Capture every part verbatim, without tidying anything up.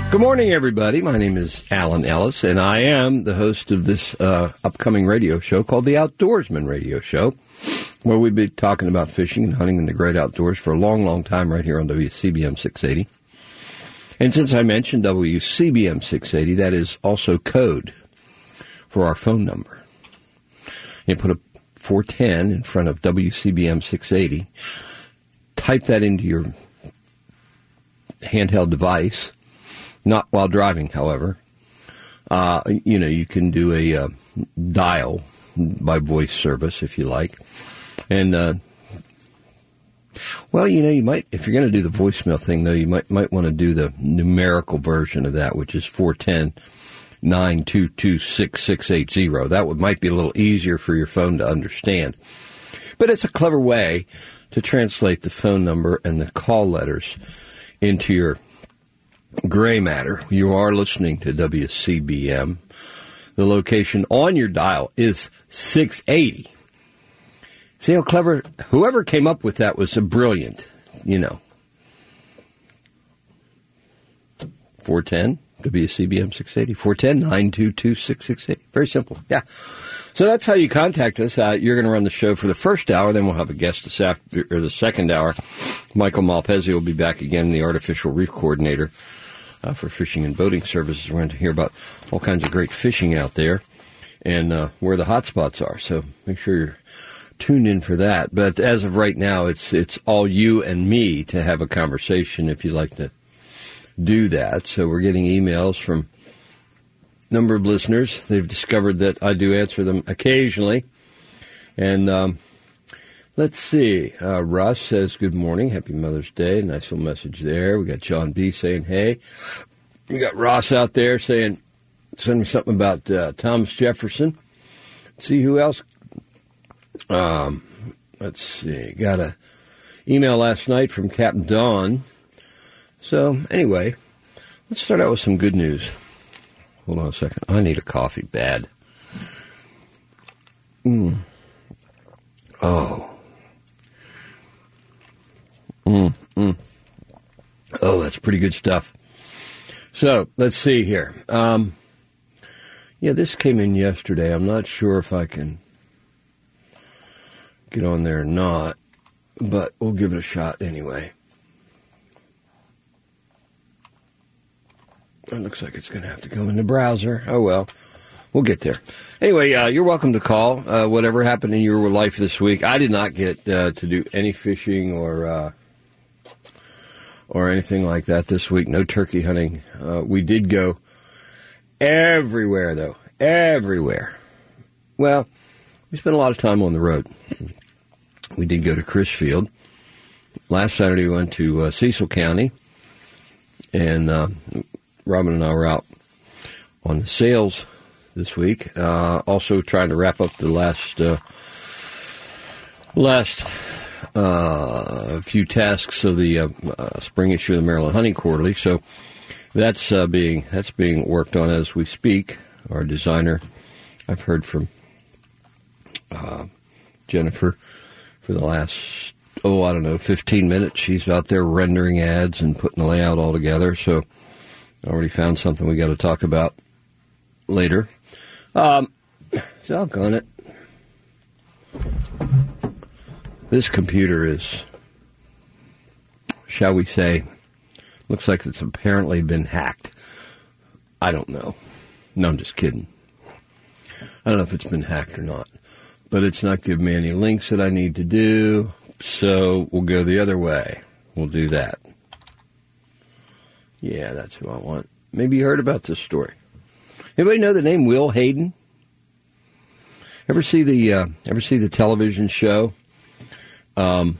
Good morning, everybody. My name is Alan Ellis, and I am the host of this uh, upcoming radio show called The Outdoorsman Radio Show, where we'll be talking about fishing and hunting in the great outdoors for a long, long time right here on W C B M six eighty. And since I mentioned W C B M six eighty, that is also code for our phone number. You put a four ten in front of W C B M six eighty, type that into your handheld device, not while driving, however. Uh, you know, you can do a uh, dial by voice service if you like. And, uh, well, you know, you might, if you're going to do the voicemail thing, though, you might might want to do the numerical version of that, which is four one zero, nine two two, six six eight zero. That would, might be a little easier for your phone to understand. But it's a clever way to translate the phone number and the call letters into your gray matter. You are listening to W C B M. The location on your dial is six eighty. See how clever? Whoever came up with that was a brilliant, you know. four one zero, W C B M six eighty. four one zero, nine two two, six six eight. Very simple. Yeah. So that's how you contact us. Uh, you're going to run the show for the first hour. Then we'll have a guest this after, or the second hour. Michael Malpezzi will be back again, the artificial reef coordinator uh, for fishing and boating services. We're going to hear about all kinds of great fishing out there and uh, where the hot spots are. So make sure you're tuned in for that. But as of right now, it's it's all you and me to have a conversation if you'd like to do that. So we're getting emails from a number of listeners. They've discovered that I do answer them occasionally. And um, let's see. Uh, Russ says, good morning. Happy Mother's Day. Nice little message there. We got John B. saying, hey. We got Ross out there saying, send me something about uh, Thomas Jefferson. Let's see who else. Um, let's see. Got a email last night from Captain Don. So, anyway, let's start out with some good news. Hold on a second. I need a coffee bad. Mm. Oh. Mm, mm. Oh, that's pretty good stuff. So, let's see here. Um, yeah, this came in yesterday. I'm not sure if I can get on there or not, but we'll give it a shot anyway. It looks like it's going to have to go in the browser. Oh, well, we'll get there. Anyway, uh, you're welcome to call. Uh, whatever happened in your life this week. I did not get uh, to do any fishing or uh, or anything like that this week. No turkey hunting. Uh, we did go everywhere, though. Everywhere. Well, we spent a lot of time on the road. We did go to Crisfield. Last Saturday, we went to uh, Cecil County, and uh, Robin and I were out on the sales this week. Uh, also trying to wrap up the last uh, last uh, few tasks of the uh, uh, spring issue of the Maryland Hunting Quarterly. So that's uh, being that's being worked on as we speak. Our designer, I've heard from uh, Jennifer for the last, oh, I don't know, fifteen minutes. She's out there rendering ads and putting the layout all together. So I already found something we got to talk about later. Um, so I'll gun it. This computer is, shall we say, looks like it's apparently been hacked. I don't know. No, I'm just kidding. I don't know if it's been hacked or not. But it's not giving me any links that I need to do. So we'll go the other way. We'll do that. Yeah, that's who I want. Maybe you heard about this story. Anybody know the name Will Hayden? Ever see the uh, ever see the television show um,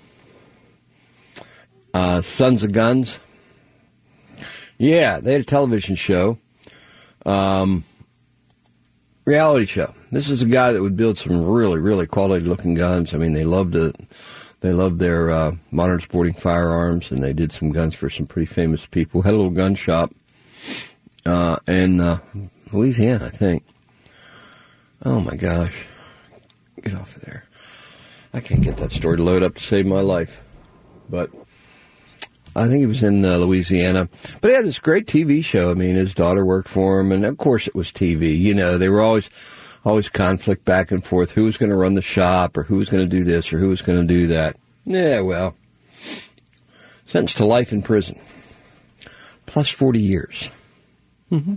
uh, Sons of Guns? Yeah, they had a television show, um, reality show. This is a guy that would build some really, really quality-looking guns. I mean, they loved it. They loved their uh, modern sporting firearms, and they did some guns for some pretty famous people. Had a little gun shop uh, in uh, Louisiana, I think. Oh, my gosh. Get off of there. I can't get that story to load up to save my life. But I think he was in uh, Louisiana. But he had this great T V show. I mean, his daughter worked for him, and of course it was T V. You know, they were always always conflict back and forth. Who was going to run the shop, or who was going to do this, or who was going to do that. Yeah, well, sentenced to life in prison, plus forty years. Mm-hmm.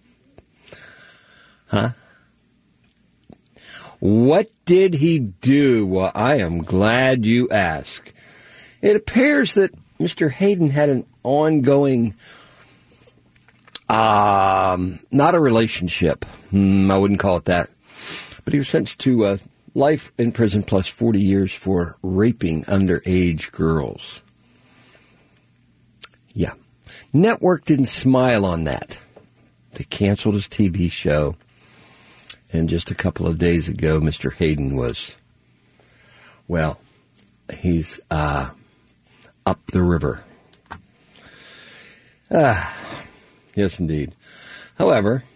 Huh? What did he do? Well, I am glad you asked. It appears that Mister Hayden had an ongoing, um, not a relationship. Hmm, I wouldn't call it that. But he was sentenced to uh, life in prison plus forty years for raping underage girls. Yeah. Network didn't smile on that. They canceled his T V show. And just a couple of days ago, Mister Hayden was, well, he's uh, up the river. Ah, yes, indeed. However,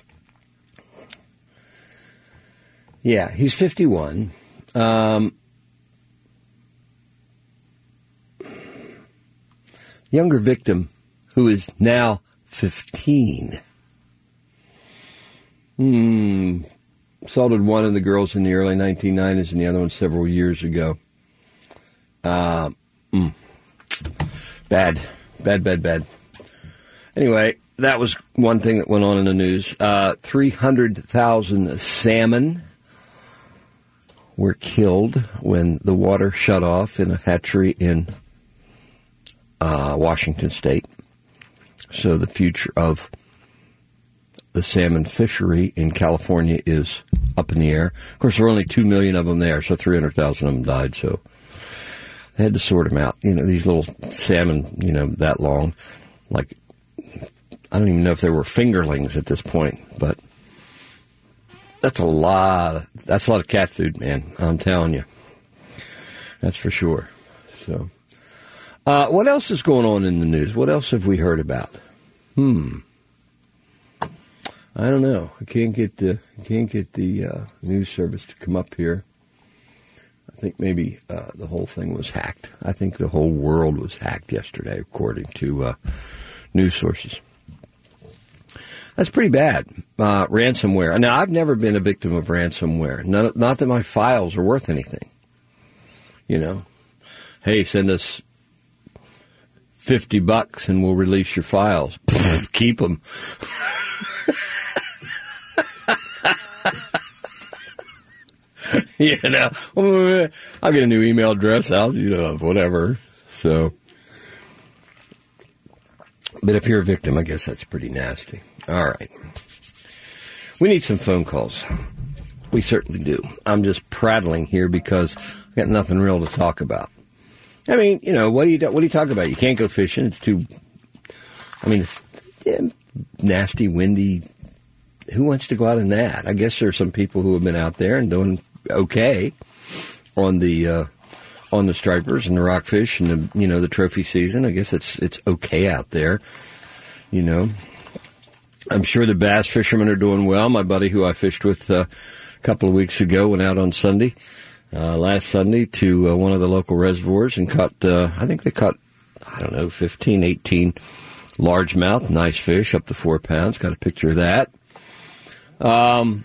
yeah, he's fifty-one. Um, younger victim who is now fifteen. Hmm. Assaulted one of the girls in the early nineteen nineties and the other one several years ago. Uh, mm, bad. Bad, bad, bad. Anyway, that was one thing that went on in the news. Uh, three hundred thousand salmon were killed when the water shut off in a hatchery in uh, Washington State. So the future of the salmon fishery in California is up in the air. Of course, there are only two million of them there, so three hundred thousand of them died, so they had to sort them out. You know, these little salmon, you know, that long, like, I don't even know if they were fingerlings at this point, but that's a lot of, that's a lot of cat food, man, I'm telling you. That's for sure. So, uh, what else is going on in the news? What else have we heard about? Hmm. I don't know. I can't get the can't get the uh, news service to come up here. I think maybe uh, the whole thing was hacked. I think the whole world was hacked yesterday, according to uh, news sources. That's pretty bad. Uh, ransomware. Now, I've never been a victim of ransomware. Not, not that my files are worth anything. You know, hey, send us fifty bucks and we'll release your files. Keep them. You know, I'll get a new email address out, you know, whatever. So, but if you're a victim, I guess that's pretty nasty. All right. We need some phone calls. We certainly do. I'm just prattling here because I've got nothing real to talk about. I mean, you know, what do you, what do you talk about? You can't go fishing. It's too, I mean, it's, yeah, nasty, windy. Who wants to go out in that? I guess there are some people who have been out there and doing okay on the uh, on the stripers and the rockfish and the, you know, the trophy season. I guess it's it's okay out there. You know, I'm sure the bass fishermen are doing well. My buddy who I fished with uh, a couple of weeks ago went out on Sunday, uh, last Sunday, to uh, one of the local reservoirs and caught. Uh, I think they caught, I don't know, fifteen, eighteen largemouth, nice fish, up to four pounds. Got a picture of that. Um,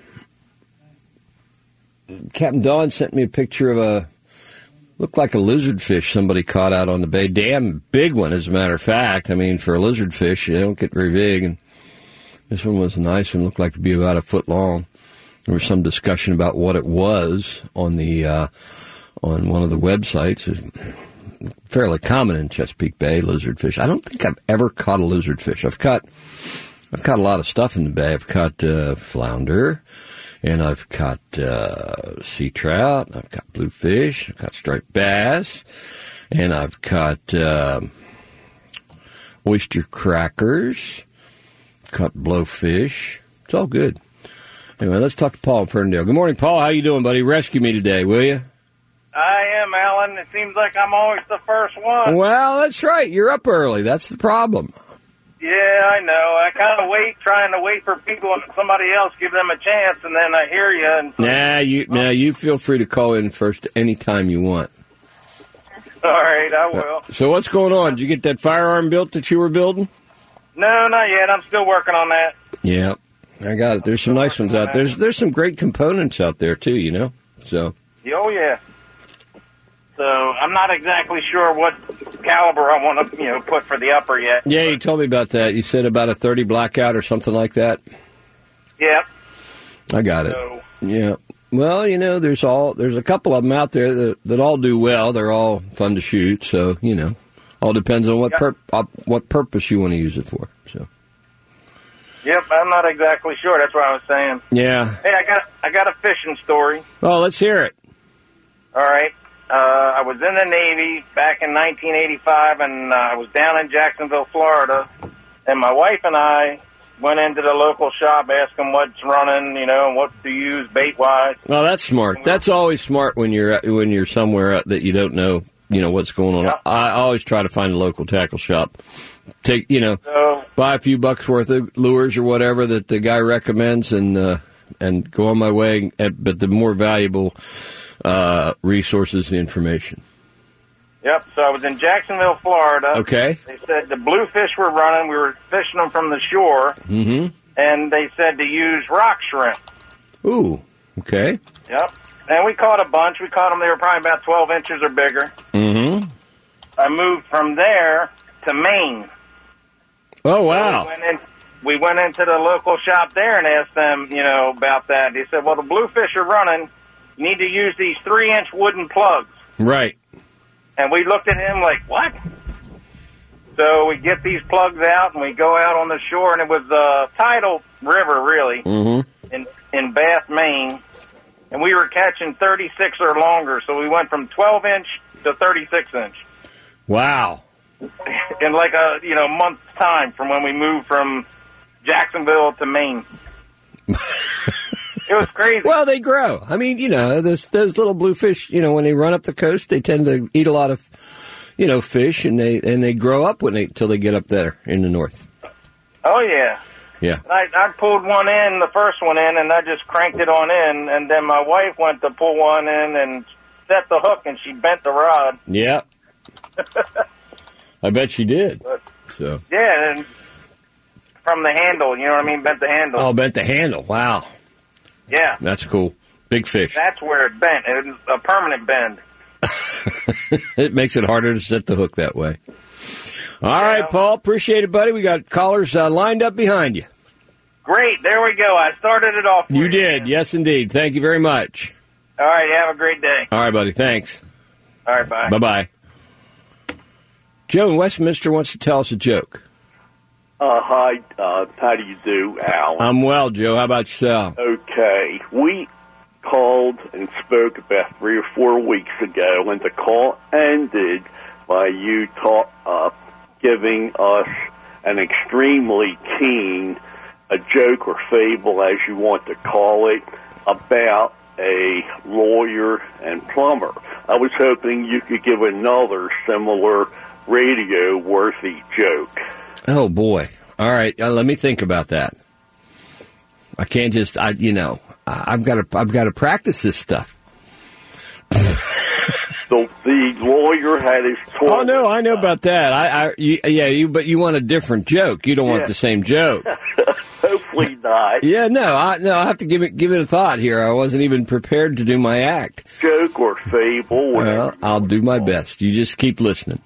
Captain Dawn sent me a picture of a, looked like a lizard fish somebody caught out on the bay. Damn big one, as a matter of fact. I mean, for a lizard fish, they don't get very big. And this one was a nice one, looked like to be about a foot long. There was some discussion about what it was on the, uh, on one of the websites. It's fairly common in Chesapeake Bay, lizard fish. I don't think I've ever caught a lizard fish. I've caught I've caught a lot of stuff in the bay. I've caught uh, flounder, and I've caught uh, sea trout, and I've caught bluefish, I've caught striped bass, and I've caught uh, oyster crackers, caught blowfish. It's all good. Anyway, let's talk to Paul Ferndale. Good morning, Paul. How you doing, buddy? Rescue me today, will you? I am, Alan. It seems like I'm always the first one. Well, that's right. You're up early. That's the problem. Yeah, I know. I kind of wait, trying to wait for people and somebody else, give them a chance, and then I hear you. And nah, you, nah, you feel free to call in first any time you want. All right, I will. So what's going on? Did you get that firearm built that you were building? No, not yet. I'm still working on that. Yeah, I got it. There's some nice ones out there. There's, there's some great components out there, too, you know? So. Oh, yeah. So I'm not exactly sure what caliber I want to, you know, put for the upper yet. Yeah, you told me about that. You said about a thirty blackout or something like that. Yep. I got it. So, yeah. Well, you know, there's all there's a couple of them out there that, that all do well. They're all fun to shoot. So, you know, all depends on what yep. pur- uh, what purpose you want to use it for. So. Yep, I'm not exactly sure. That's what I was saying. Yeah. Hey, I got I got a fishing story. Oh, let's hear it. All right. Uh, I was in the Navy back in nineteen eighty-five, and uh, I was down in Jacksonville, Florida, and my wife and I went into the local shop, asked them what's running, you know, and what to use bait-wise. Well, that's smart. That's always smart when you're when you're somewhere that you don't know, you know, what's going on. Yep. I always try to find a local tackle shop. Take, you know, So, buy a few bucks worth of lures or whatever that the guy recommends, and uh, and go on my way. But the more valuable uh, resources, the information. yep, so I was in Jacksonville, Florida. Okay. They said the bluefish were running. We were fishing them from the shore, Mm-hmm. and they said to use rock shrimp. Ooh. Okay. Yep. And we caught a bunch. We caught them. They were probably about twelve inches or bigger. Mm-hmm. I moved from there to Maine. Oh, We wow. went, in, we went into the local shop there and asked them, you know, about that. They said, well, the bluefish are running. You need to use these three-inch wooden plugs. Right. And we looked at him like, what? So we get these plugs out, and we go out on the shore, and it was a tidal river, really, Mm-hmm. in, in Bath, Maine. And we were catching thirty-six or longer, so we went from twelve-inch to thirty-six inch. Wow. In like a, you know, month's time from when we moved from Jacksonville to Maine. It was crazy. Well, they grow. I mean, you know, those, those little bluefish, you know, when they run up the coast, they tend to eat a lot of, you know, fish, and they and they grow up when they till they get up there in the north. Oh, yeah. Yeah. I, I pulled one in, the first one in, and I just cranked it on in, and then my wife went to pull one in and set the hook, and she bent the rod. Yeah. I bet she did. So. Yeah, and from the handle, you know what I mean? Bent the handle. Oh, bent the handle. Wow. Yeah. That's cool. Big fish. That's where it bent. It was a permanent bend. It makes it harder to set the hook that way. All Yeah. right, Paul. Appreciate it, buddy. We got callers uh, lined up behind you. Great. There we go. I started it off for You you. did. Yes, indeed. Thank you very much. All right. Have a great day. All right, buddy. Thanks. All right. Bye. Bye-bye. Joe in Westminster wants to tell us a joke. Uh, hi, uh, how do you do, Al? I'm well, Joe. How about yourself? Okay, we called and spoke about three or four weeks ago, and the call ended by you talk, uh, giving us an extremely keen, a joke or fable, as you want to call it, about a lawyer and plumber. I was hoping you could give another similar radio-worthy joke. Oh, boy. All right. Uh, let me think about that. I can't just, I, you know, I, I've got to, I've got to practice this stuff. The, the lawyer had his toilet. Oh, no, I know about that. I, I you, yeah, you, but you want a different joke. You don't want Yeah. the same joke. Hopefully not. Yeah, no, I, no, I have to give it, give it a thought here. I wasn't even prepared to do my act. Joke or fable. whatever Well, you I'll want do to my call it. best. You just keep listening.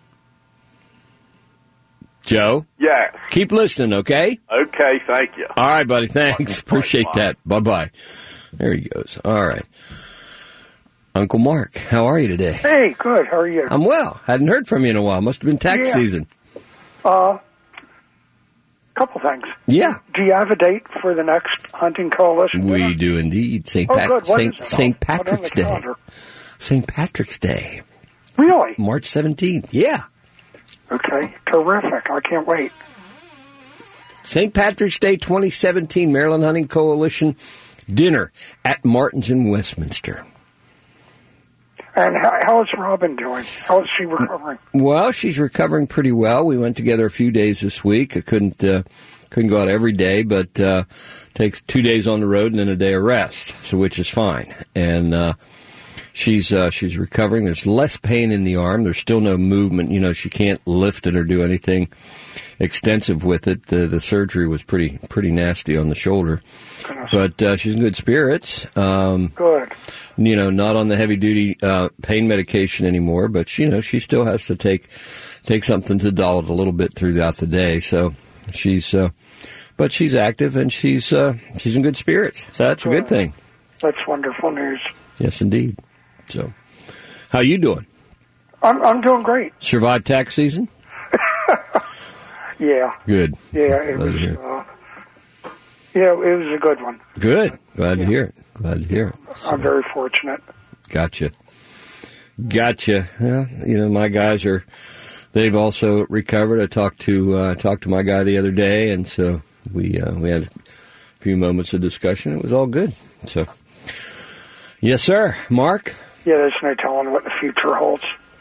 Joe, Yes. keep listening, okay? Okay, thank you. All right, buddy. Thanks. Bye. Appreciate Bye. that. Bye-bye. There he goes. All right. Uncle Mark, how are you today? Hey, good. How are you? I'm well. Hadn't heard from you in a while. Must have been tax Yeah. season. Uh, couple things. Yeah, Do you have a date for the next hunting coalition? we dinner? do indeed. Saint Oh, Pat- good. What Saint is it? Saint Put it on Patrick's the Day. calendar. Saint Patrick's Day, Really? March seventeenth. Yeah, Okay. Terrific. I can't wait. Saint Patrick's Day twenty seventeen, Maryland Hunting Coalition dinner at Martin's in Westminster. And how, how is Robin doing? How is she recovering? Well, she's recovering pretty well. We went together a few days this week. I couldn't uh, couldn't go out every day, but uh, takes two days on the road and then a day of rest, so which is fine. And uh, she's uh, she's recovering. There's less pain in the arm. There's still no movement. You know, she can't lift it or do anything extensive with it. The the surgery was pretty pretty nasty on the shoulder, Goodness. but uh, she's in good spirits. Um, Good. You know, not on the heavy duty uh, pain medication anymore, but she, you know, she still has to take take something to dull it a little bit throughout the day. So she's, uh, but she's active and she's uh, she's in good spirits. So that's good. a good thing. That's wonderful news. Yes, indeed. So, how you doing? I'm I'm doing great. Survived tax season? Yeah. Good. Yeah, it Glad was. to hear it. Uh, yeah, it was a good one. Good. Glad to hear it. Glad to hear it. So, I'm very fortunate. Gotcha. Gotcha. Well, you know, my guys are. They've also recovered. I talked to uh, talked to my guy the other day, and so we uh, we had a few moments of discussion. It was all good. So, yes, sir, Mark. Yeah, there's no telling what the future holds.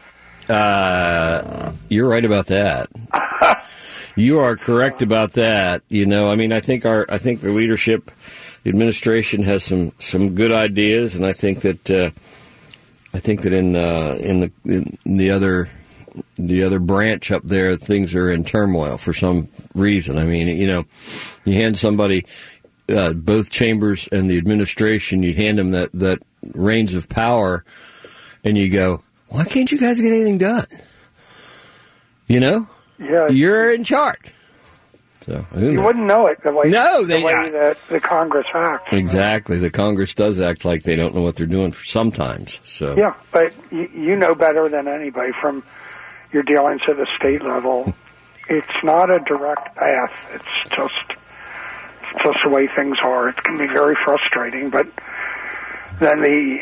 Uh, you're right about that. You are correct about that. You know, I mean, I think our I think the leadership, the administration has some, some good ideas, and I think that uh, I think that in uh, in the in the other. the other branch up there, things are in turmoil for some reason. I mean, you know, you hand somebody, uh, both chambers and the administration, you hand them that, that reins of power, and you go, why can't you guys get anything done? You know? Yeah. You're in charge. So You know. wouldn't know it the way, no, they, the way that the Congress acts. Exactly. The Congress does act like they don't know what they're doing sometimes. So yeah, but you, you know better than anybody from your dealings at the state level. It's not a direct path. It's just it's just the way things are. It can be very frustrating, but then the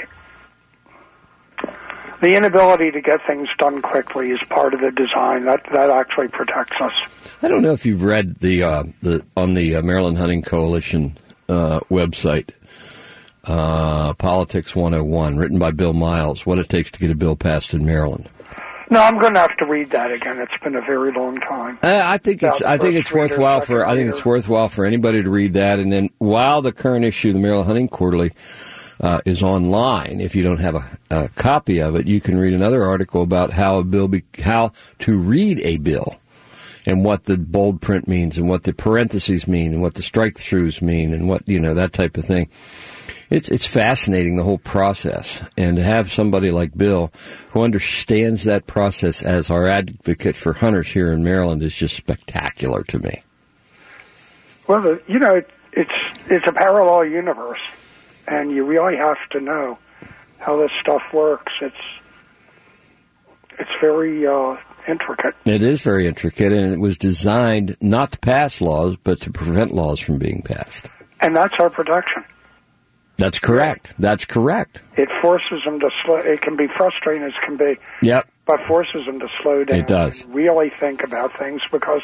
the inability to get things done quickly is part of the design. That that actually protects us. I don't know if you've read the uh, the on the uh, Maryland Hunting Coalition uh, website, uh, Politics one oh one, written by Bill Miles, What It Takes to Get a Bill Passed in Maryland. No, I'm going to have to read that again. It's been a very long time. Uh, I think it's I think it's worthwhile for I think it's worthwhile for anybody to read that. And then while the current issue of the Maryland Hunting Quarterly uh, is online, if you don't have a, a copy of it, you can read another article about how a bill be, how to read a bill, and what the bold print means, and what the parentheses mean, and what the strike throughs mean, and what you know that type of thing. It's it's fascinating, the whole process, and to have somebody like Bill who understands that process as our advocate for hunters here in Maryland is just spectacular to me. Well, the, you know, it, it's it's a parallel universe, and you really have to know how this stuff works. It's it's very uh, intricate. It is very intricate, and it was designed not to pass laws, but to prevent laws from being passed. And that's our protection. That's correct. That's correct. It forces them to slow. It can be frustrating as can be. Yep. But forces them to slow down. It does. And really think about things, because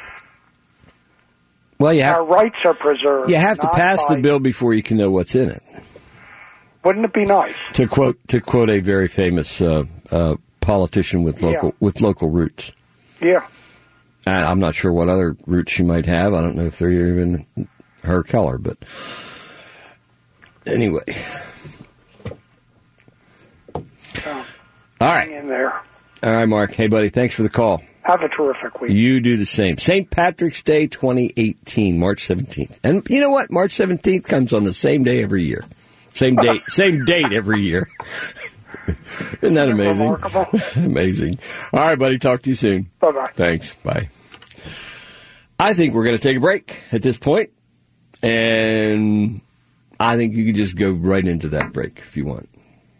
well, you have, our rights are preserved. You have to pass by, the bill before you can know what's in it. Wouldn't it be nice? To quote to quote a very famous uh, uh, politician with local yeah. with local roots. Yeah. And I'm not sure what other roots she might have. I don't know if they're even her color, but. Anyway. So, all right. Hang in there. All right, Mark. Hey, buddy, thanks for the call. Have a terrific week. You do the same. Saint Patrick's Day twenty eighteen, March seventeenth. And you know what? March seventeenth comes on the same day every year. Same date, same date every year. Isn't that amazing? Remarkable. Amazing. All right, buddy. Talk to you soon. Bye-bye. Thanks. Bye. I think we're going to take a break at this point, and I think you can just go right into that break if you want.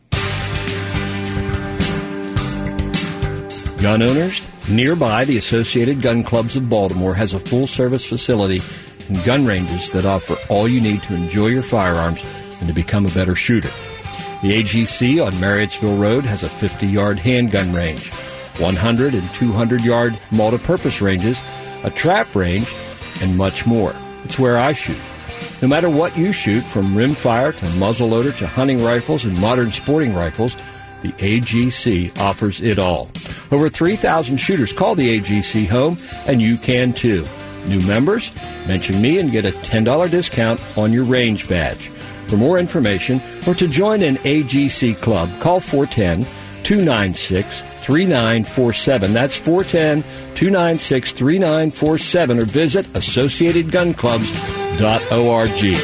Gun owners, nearby, the Associated Gun Clubs of Baltimore has a full-service facility and gun ranges that offer all you need to enjoy your firearms and to become a better shooter. The A G C on Marriottsville Road has a fifty-yard handgun range, one hundred and two hundred yard multi-purpose ranges, a trap range, and much more. It's where I shoot. No matter what you shoot, from rimfire to muzzleloader to hunting rifles and modern sporting rifles, the A G C offers it all. Over three thousand shooters call the A G C home, and you can too. New members? Mention me and get a ten dollars discount on your range badge. For more information or to join an A G C club, call four one zero, two nine six, three nine four seven. That's four one zero, two nine six, three nine four seven, or visit associated gun clubs dot org.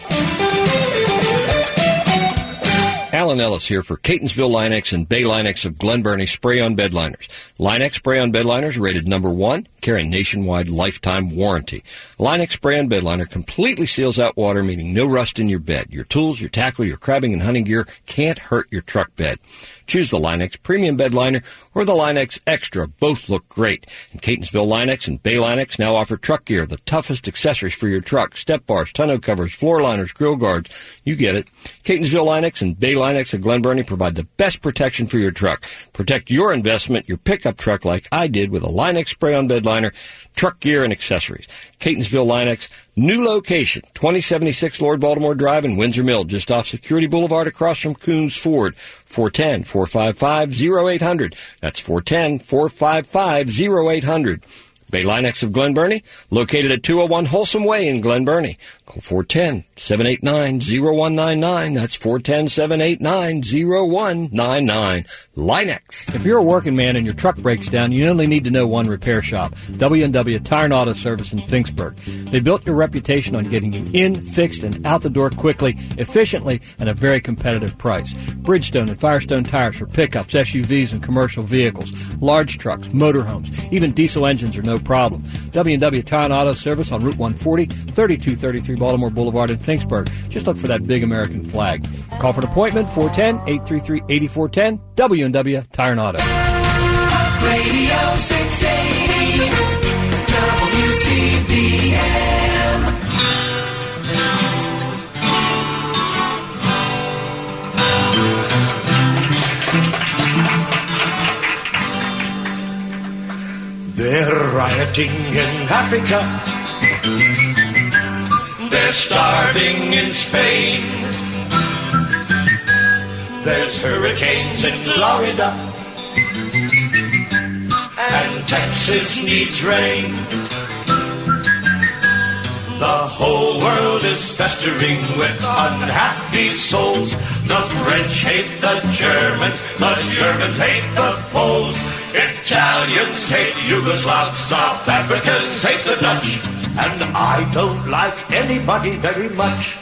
Alan Ellis here for Catonsville Line-X and Bay Line-X of Glen Burnie Spray-On Bed Liners. Line-X Spray-On Bed Liners are rated number one, carrying nationwide lifetime warranty. Line-X Spray-On Bed Liner completely seals out water, meaning no rust in your bed. Your tools, your tackle, your crabbing and hunting gear can't hurt your truck bed. Choose the Line-X Premium Bed Liner or the Line-X Extra. Both look great. And Catonsville Line-X and Bay Line-X now offer truck gear, the toughest accessories for your truck. Step bars, tonneau covers, floor liners, grill guards. You get it. Catonsville Line-X and Bay Line-X of Glen Burnie provide the best protection for your truck. Protect your investment, your pickup truck, like I did with a Line-X Spray-On Bed Liner, truck gear, and accessories. Catonsville Line-X, new location, twenty seventy-six Lord Baltimore Drive in Windsor Mill, just off Security Boulevard across from Coombs Ford. four one zero, four five five, zero eight zero zero. That's four one zero, four five five, zero eight zero zero. Bay Line-X of Glen Burnie, located at two oh one Wholesome Way in Glen Burnie. Call four one zero, seven eight nine, zero one nine nine. That's four one zero, seven eight nine, zero one nine nine. Line-X. If you're a working man and your truck breaks down, you only need to know one repair shop, W and W Tire and Auto Service in Finksburg. They built your reputation on getting you in, fixed, and out the door quickly, efficiently, and a very competitive price. Bridgestone and Firestone tires for pickups, S U Vs, and commercial vehicles, large trucks, motorhomes, even diesel engines are no problem. W and W Tire and Auto Service on Route one forty, thirty-two thirty-three Baltimore Boulevard in Finksburg. Just look for that big American flag. Call for an appointment, four one zero, eight three three, eight four one zero, W and W Tire and Auto. Radio six eighty, W C B M. They're rioting in Africa. They're starving in Spain. There's hurricanes in Florida. And Texas needs rain. The whole world is festering with unhappy souls. The French hate the Germans. The Germans hate the Poles. Italians hate Yugoslavs. South Africans hate the Dutch. And I don't like anybody very much.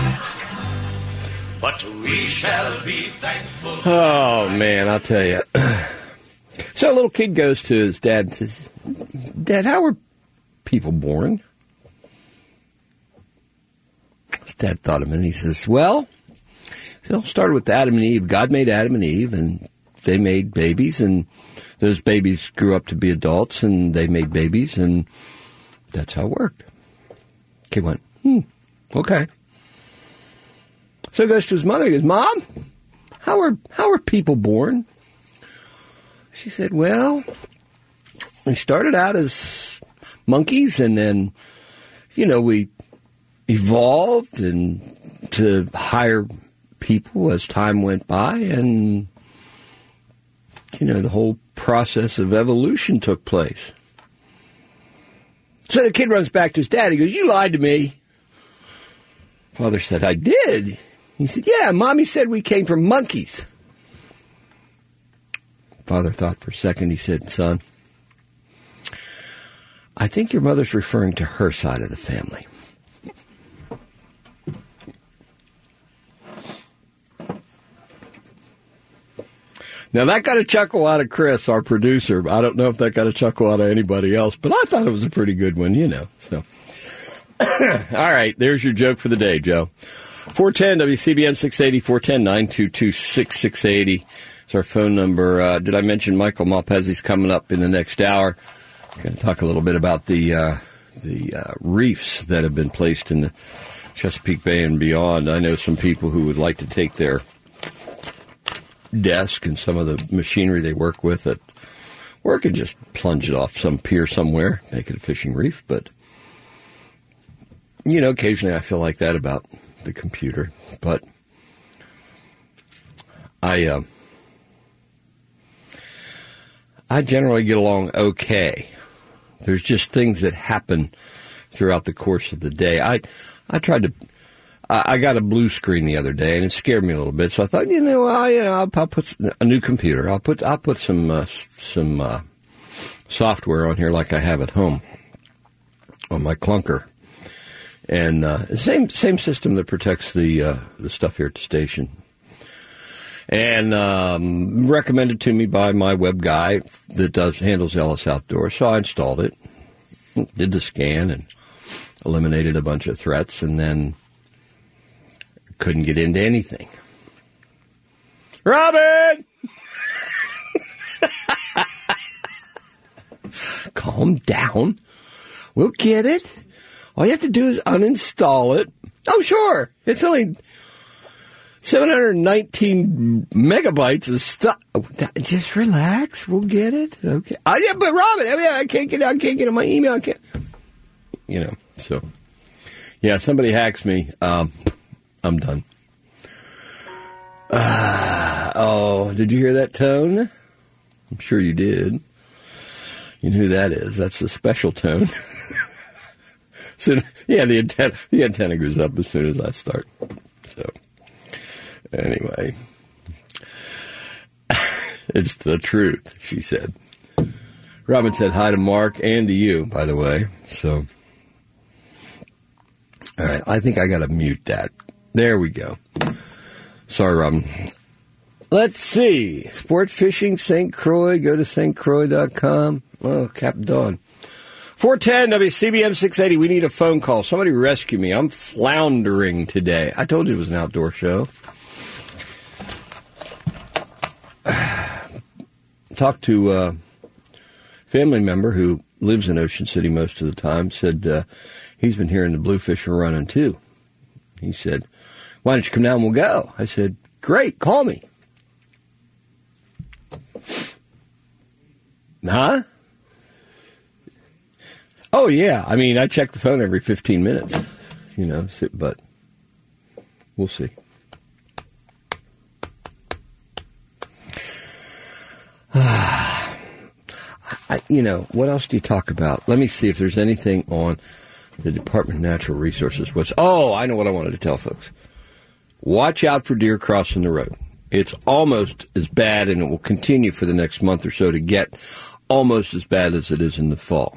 But we shall be thankful. Oh, man, I'll tell you. So a little kid goes to his dad and says, Dad, how were people born? His dad thought a minute. He says, well, it all started with Adam and Eve. God made Adam and Eve, and they made babies, and those babies grew up to be adults, and they made babies, and that's how it worked. Kid went, hmm, okay. So he goes to his mother. He goes, Mom, how are how are people born? She said, well, we started out as monkeys, and then, you know, we evolved and to higher people as time went by, and, you know, the whole process of evolution took place. So the kid runs back to his dad. He goes, you lied to me. Father said, I did. He said, yeah, Mommy said we came from monkeys. Father thought for a second. He said, son, I think your mother's referring to her side of the family. Now, that got a chuckle out of Chris, our producer. I don't know if that got a chuckle out of anybody else, but I thought it was a pretty good one, you know. So, all right, there's your joke for the day, Joe. four one zero W C B M six eighty, four one zero, nine two two, six six eight zero. It's our phone number. Uh, did I mention Michael Malpezzi's coming up in the next hour? We're going to talk a little bit about the uh, the uh, reefs that have been placed in the Chesapeake Bay and beyond. I know some people who would like to take their desk and some of the machinery they work with at work and just plunge it off some pier somewhere, make it a fishing reef. But, you know, occasionally I feel like that about the computer. But I, uh, I generally get along okay. There's just things that happen throughout the course of the day. I, I tried to I, I got a blue screen the other day, and it scared me a little bit. So I thought, you know, I, you know I'll, I'll put a new computer. I'll put I'll put some uh, some uh, software on here like I have at home on my clunker, and uh, same same system that protects the uh, the stuff here at the station. And um, recommended to me by my web guy that does handles Ellis Outdoors. So I installed it, did the scan, and eliminated a bunch of threats, and then couldn't get into anything. Robin! Calm down. We'll get it. All you have to do is uninstall it. Oh, sure. It's only seven hundred nineteen megabytes of stuff. Just relax. We'll get it. Okay. Oh, yeah, but Robin, I, mean, I can't get I can't get on my email. I can't. You know, so. Yeah, somebody hacks me. Um, I'm done. Uh, oh, did you hear that tone? I'm sure you did. You know who that is. That's the special tone. So, yeah, the antenna, the antenna goes up as soon as I start. So. Anyway, it's the truth, she said. Robin said hi to Mark and to you, by the way. So, all right, I think I got to mute that. There we go. Sorry, Robin. Let's see. Sport fishing, Saint Croix. Go to st croix dot com. Oh, Captain Dawn. four ten W C B M six eighty. We need a phone call. Somebody rescue me. I'm floundering today. I told you it was an outdoor show. Talked to a family member who lives in Ocean City most of the time, said uh, he's been hearing the bluefish are running too. He said, why don't you come down and we'll go? I said, great, call me. Huh? Oh, yeah. I mean, I check the phone every fifteen minutes, you know, but we'll see. I, you know, what else do you talk about? Let me see if there's anything on the Department of Natural Resources. What's, oh, I know what I wanted to tell folks. Watch out for deer crossing the road. It's almost as bad, and it will continue for the next month or so to get almost as bad as it is in the fall.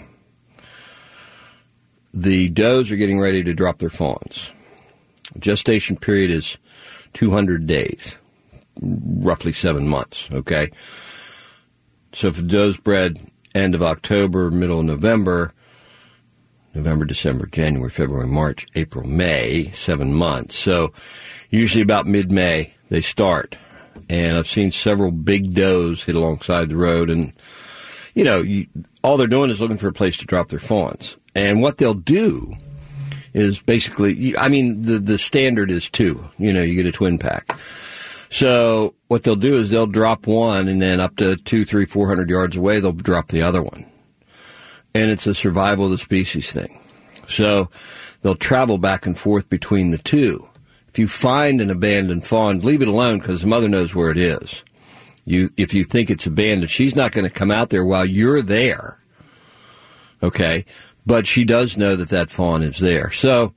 The does are getting ready to drop their fawns. Gestation period is two hundred days, roughly seven months, okay? So if a doe's bred end of October, middle of November, November, December, January, February, March, April, May, seven months. So usually about mid-May they start. And I've seen several big does hit alongside the road. And, you know, you, all they're doing is looking for a place to drop their fawns. And what they'll do is basically, I mean, the, the standard is two. You know, you get a twin pack. So what they'll do is they'll drop one, and then up to two, three, four hundred yards away, they'll drop the other one. And it's a survival of the species thing. So they'll travel back and forth between the two. If you find an abandoned fawn, leave it alone because the mother knows where it is. You, if you think it's abandoned, she's not going to come out there while you're there. Okay? But she does know that that fawn is there. So,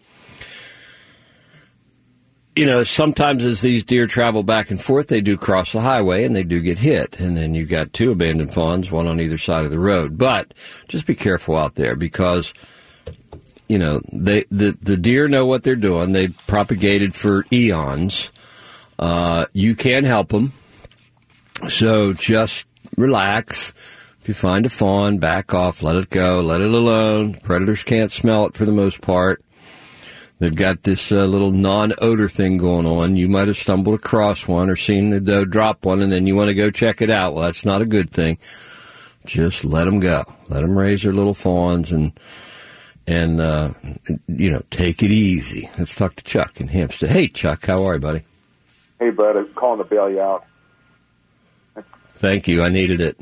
you know, sometimes as these deer travel back and forth, they do cross the highway and they do get hit. And then you've got two abandoned fawns, one on either side of the road. But just be careful out there because, you know, they the, the deer know what they're doing. They've propagated for eons. Uh, you can help them. So just relax. If you find a fawn, back off, let it go, let it alone. Predators can't smell it for the most part. They've got this uh, little non-odor thing going on. You might have stumbled across one or seen the doe drop one, and then you want to go check it out. Well, that's not a good thing. Just let them go. Let them raise their little fawns and, and uh, you know, take it easy. Let's talk to Chuck in Hampstead. Hey, Chuck, how are you, buddy? Hey, bud, I'm calling to bail you out. Thank you. I needed it.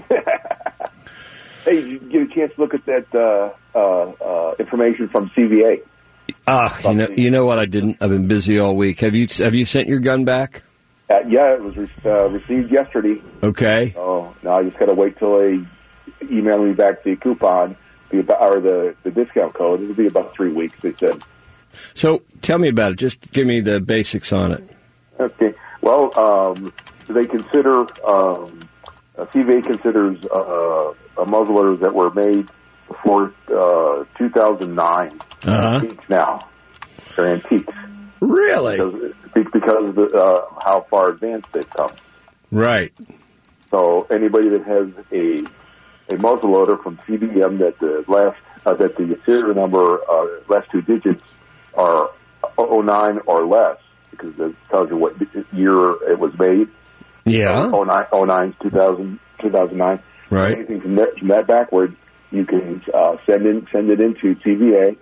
Hey, did you get a chance to look at that uh, uh, uh, information from C V A? Ah, uh, you know, you know what? I didn't. I've been busy all week. Have you have you sent your gun back? Uh, yeah, it was re- uh, received yesterday. Okay. Oh, now I just got to wait till they email me back the coupon, the or the the discount code. It'll be about three weeks. They said. So tell me about it. Just give me the basics on it. Okay. Well, um, they consider um, uh, C V A considers uh, uh, muzzleloaders that were made before uh, two thousand nine Uh-huh. antiques now. They're antiques. Really? Because, because of the, uh, how far advanced they've come. Right. So anybody that has a a muzzleloader from C B M that the last uh, that the serial number uh, last two digits are oh nine or less, because it tells you what year it was made. Yeah. oh nine, oh nine, two thousand, two thousand nine. Right. Anything from that, from that backward, you can uh, send in send it into C V A,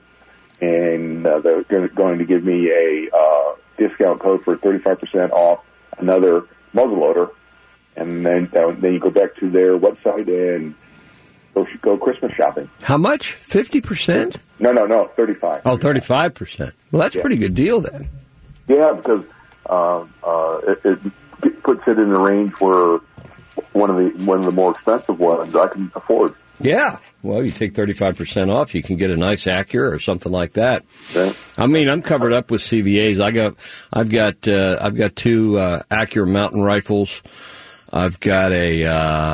and uh, they're gonna, going to give me a uh, discount code for thirty-five percent off another muzzleloader. And then uh, then you go back to their website and go go Christmas shopping. How much? fifty percent? No, no, no, thirty-five. Oh, thirty-five percent. Well, that's a Yeah. pretty good deal then. Yeah, because uh, uh, it, it puts it in the range where one of the one of the more expensive ones I can afford. Yeah. Well, you take thirty-five percent off, you can get a nice Acura or something like that. Okay. I mean, I'm covered up with C V As. I got, I've got, uh, I've got two uh, Acura mountain rifles. I've got a, uh,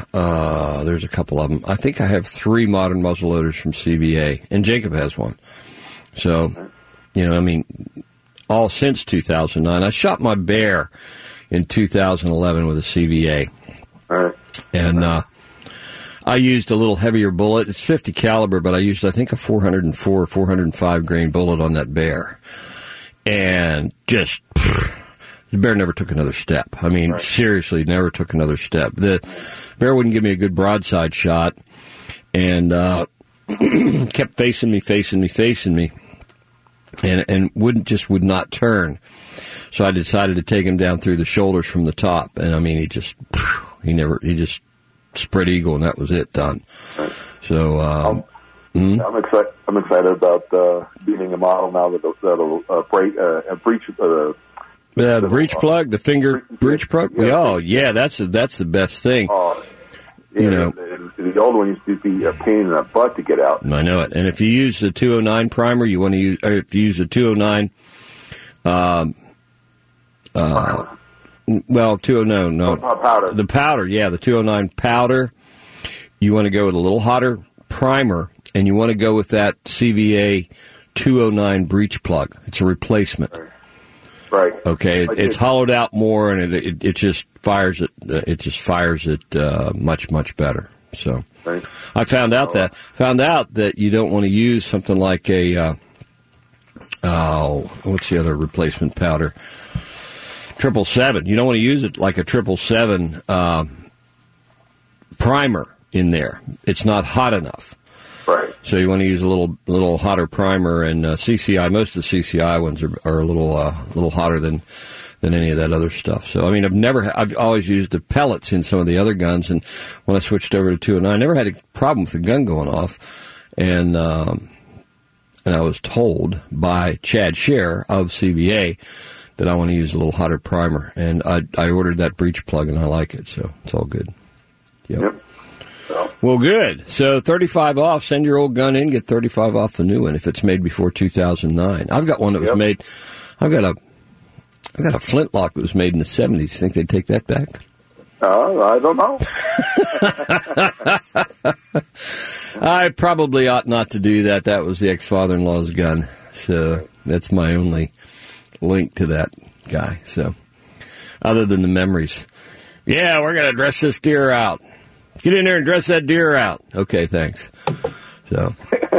uh, there's a couple of them. I think I have three modern muzzleloaders from C V A, and Jacob has one. So, you know, I mean, all since two thousand nine. I shot my bear in two thousand eleven with a C V A. All right. And, uh, I used a little heavier bullet. It's fifty caliber, but I used, I think, a four oh four or four oh five grain bullet on that bear. And just, pfft, the bear never took another step. I mean, Right. seriously, never took another step. The bear wouldn't give me a good broadside shot, and uh, kept facing me, facing me, facing me, and and wouldn't just would not turn. So I decided to take him down through the shoulders from the top, and I mean, he just he never he just spread eagle, and that was it, done. Right. So um, Um, mm, I'm excited. I'm excited about uh, being a model now that'll, that'll uh, break uh, breach. Uh, the breech plug, the finger breech plug. Yeah. Oh yeah, that's the, that's the best thing. uh, yeah, You know. the, the old one used to be a pain in the butt to get out. I know it. And if you use the two oh nine primer, you want to use, or if you use the two oh nine, um, uh, well, two oh nine, no, Oh, powder. the powder, yeah, the two oh nine powder. You want to go with a little hotter primer, and you want to go with that C V A two oh nine breech plug. It's a replacement. Right. Okay, it, I it's did. hollowed out more, and it it, it just fires it. Uh, it just fires it uh, much much better. So. Right. I found out that found out that you don't want to use something like a uh, oh, what's the other replacement powder? Triple seven. You don't want to use it like a triple seven uh, primer in there. It's not hot enough. Right. So you want to use a little little hotter primer, and uh, C C I. Most of the C C I ones are, are a little uh, little hotter than than any of that other stuff. So I mean, I've never I've always used the pellets in some of the other guns, and when I switched over to two oh nine, I never had a problem with the gun going off, and um, and I was told by Chad Scher of C V A that I want to use a little hotter primer, and I I ordered that breech plug, and I like it, so it's all good. Yep. Yep. So, Well, good. So thirty-five off. Send your old gun in. Get thirty-five off the new one if it's made before two thousand nine. I've got one that was Yep. made. I've got a. I've got a flintlock that was made in the seventies. Think they'd take that back? uh, I don't know. I probably ought not to do that. That was the ex-father-in-law's gun. So that's my only link to that guy. So other than the memories. Yeah, we're going to dress this deer out. Get in there and dress that deer out. Okay, thanks. So,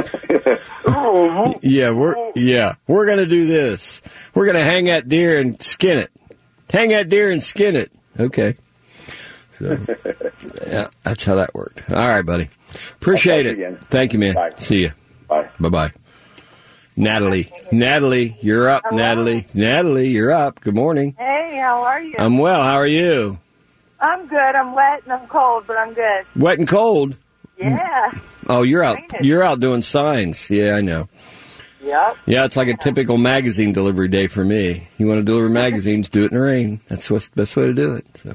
yeah, we're yeah we're gonna do this. We're gonna hang that deer and skin it. Hang that deer and skin it. Okay. So, yeah, that's how that worked. All right, buddy. Appreciate I'll it. talk to you again. Thank you, man. Bye. See you. Bye. Bye bye. Natalie, Natalie, you're up. Hello? Natalie, Natalie, you're up. Good morning. Hey, how are you? I'm well. How are you? I'm good. I'm wet and I'm cold, but I'm good. Wet and cold. Yeah. Oh, you're out. Raining. You're out doing signs. Yeah, I know. Yep. Yeah, it's like a typical magazine delivery day for me. You want to deliver magazines, do it in the rain. That's what's the best way to do it. So,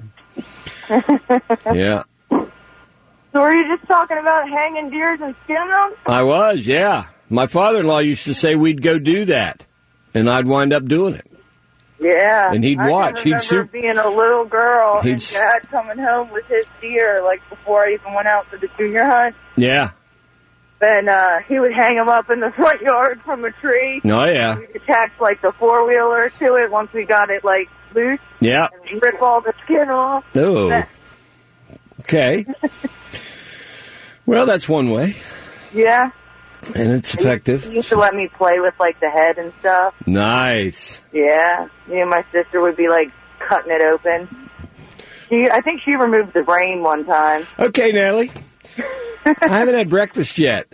yeah, So were you just talking about hanging deers and skinning them? I was. Yeah, My father-in-law used to say we'd go do that, and I'd wind up doing it. Yeah. And he'd I watch. Can He'd remember soup- being a little girl He'd and s- Dad coming home with his deer, like before I even went out for the junior hunt. Yeah. And uh, he would hang them up in the front yard from a tree. Oh, yeah. We'd attach like the four wheeler to it once we got it like loose. Yeah. And rip all the skin off. Oh. That- Okay. Well, that's one way, yeah. and it's effective. He used to let me play with like the head and stuff. Nice. Yeah. Me and my sister would be like cutting it open. She, I think she removed the brain one time. Okay, Natalie. I haven't had breakfast yet.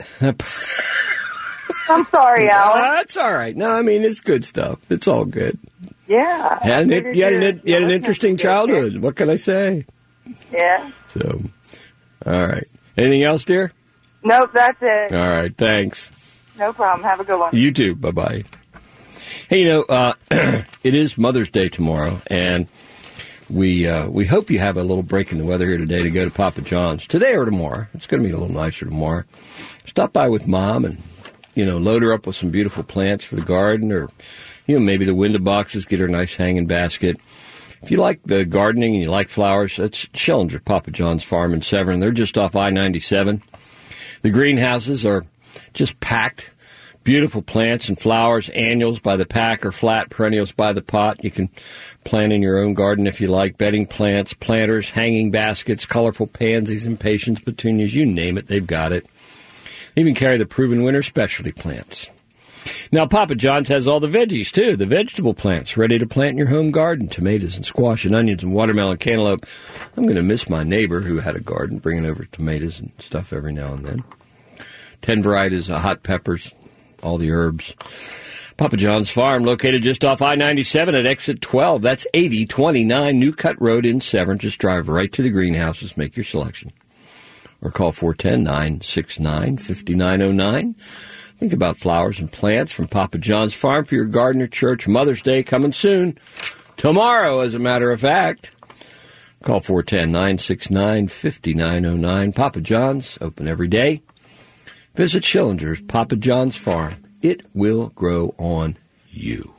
I'm sorry, Alan. That's all right. No, I mean, it's good stuff. It's all good. Yeah. And it, you had an, you had an interesting childhood. What can I say? Yeah. So, all right. Anything else, dear? Nope, that's it. All right. Thanks. No problem. Have a good one. You too. Bye-bye. Hey, you know, uh, it is Mother's Day tomorrow, and we uh, we hope you have a little break in the weather here today to go to Papa John's. Today or tomorrow. It's going to be a little nicer tomorrow. Stop by with Mom and, you know, load her up with some beautiful plants for the garden, or, you know, maybe the window boxes, get her a nice hanging basket. If you like the gardening and you like flowers, that's Schillinger Papa John's Farm in Severn. They're just off I ninety-seven. The greenhouses are just packed. Beautiful plants and flowers, annuals by the pack or flat perennials by the pot. You can plant in your own garden if you like. Bedding plants, planters, hanging baskets, colorful pansies, impatiens, petunias, you name it, they've got it. They even carry the proven winter specialty plants. Now, Papa John's has all the veggies, too, the vegetable plants ready to plant in your home garden, tomatoes and squash and onions and watermelon, cantaloupe. I'm going to miss my neighbor who had a garden, bringing over tomatoes and stuff every now and then. Ten varieties of hot peppers, all the herbs. Papa John's Farm, located just off I ninety-seven at exit twelve. That's eighty twenty-nine New Cut Road in Severn. Just drive right to the greenhouses, make your selection. Or call four one zero, nine six nine, five nine zero nine. Think about flowers and plants from Papa John's Farm for your garden or church. Mother's Day coming soon. Tomorrow, as a matter of fact. Call four one zero, nine six nine, five nine zero nine. Papa John's, open every day. Visit Schillinger's Papa John's Farm. It will grow on you.